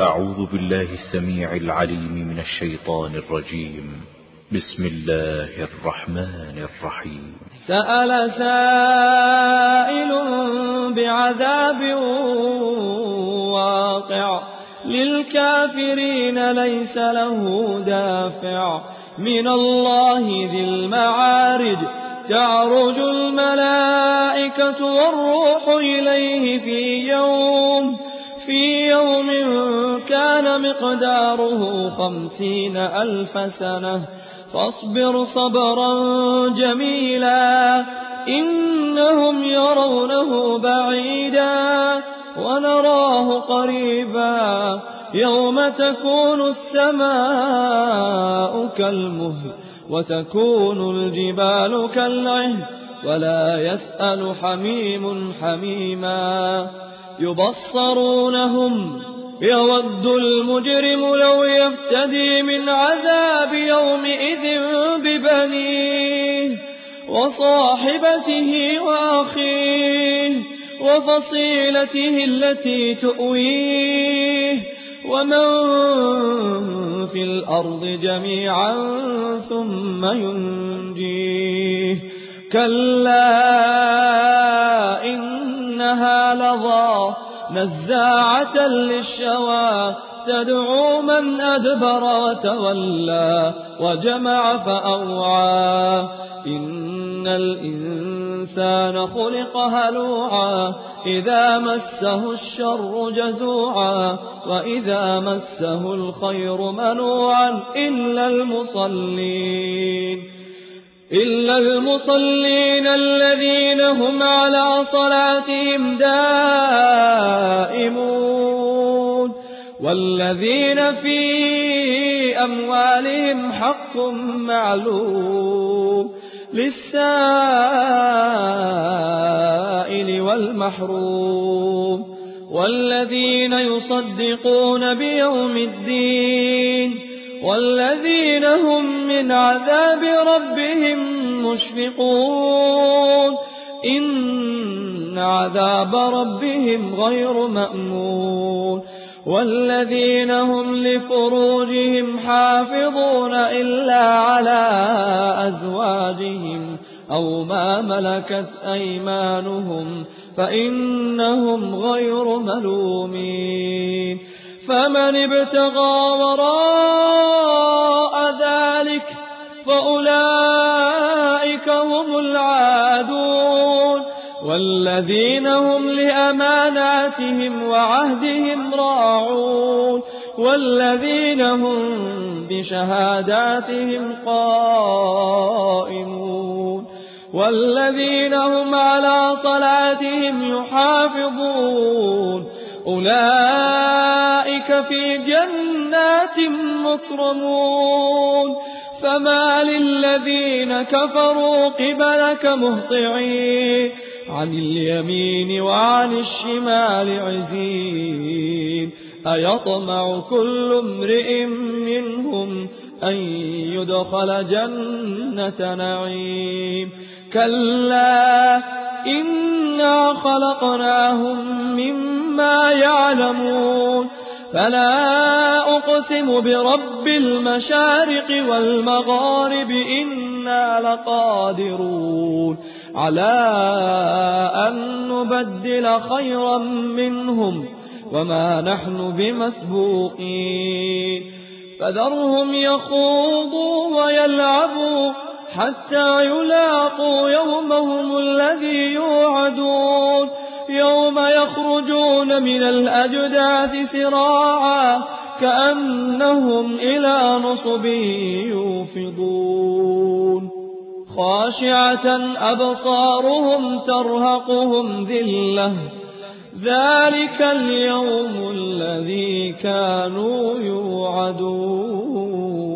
أعوذ بالله السميع العليم من الشيطان الرجيم. بسم الله الرحمن الرحيم. سأل سائل بعذاب واقع للكافرين ليس له دافع من الله ذي المعارج تعرج الملائكة والروح إليه في يوم كان مقداره 50,000 سنة فاصبر صبرا جميلا إنهم يرونه بعيدا ونراه قريبا يوم تكون السماء كالمهل وتكون الجبال كالعهن ولا يسأل حميم حميما يبصرونهم يود المجرم لو يفتدي من عذاب يومئذ ببنيه وصاحبته وأخيه وفصيلته التي تؤويه ومن في الأرض جميعا ثم ينجيه كلا إنها لظى نزاعة للشوى تدعو من أدبر وتولى وجمع فأوعى إن الإنسان خلق هلوعا إذا مسه الشر جزوعا وإذا مسه الخير منوعا إلا المصلين الذين هم على صلاتهم دائمون والذين في أموالهم حق معلوم للسائل والمحروم والذين يصدقون بيوم الدين والذين هم من عذاب ربهم مشفقون إن عذاب ربهم غير مأمون والذين هم لفروجهم حافظون إلا على أزواجهم أو ما ملكت أيمانهم فإنهم غير ملومين فمن ابتغى وراء ذلك فأولئك هم العادون والذين هم لأماناتهم وعهدهم راعون والذين هم بشهاداتهم قائمون والذين هم على صلاتهم يحافظون أولئك في جنات مكرمون فما للذين كفروا قبلك مهطعين عن اليمين وعن الشمال عزين أيطمع كل امرئ منهم أن يدخل جنة نعيم كلا إنا خلقناهم مما يعلمون فلا أقسم برب المشارق والمغارب إنا لقادرون على أن نبدل خيرا منهم وما نحن بمسبوقين فذرهم يخوضوا ويلعبوا حتى يلاقوا يومهم الذي يوعدون يوم يخرجون من الأجداث سراعا كأنهم إلى نصب يوفضون خاشعة أبصارهم ترهقهم ذلة ذلك اليوم الذي كانوا يوعدون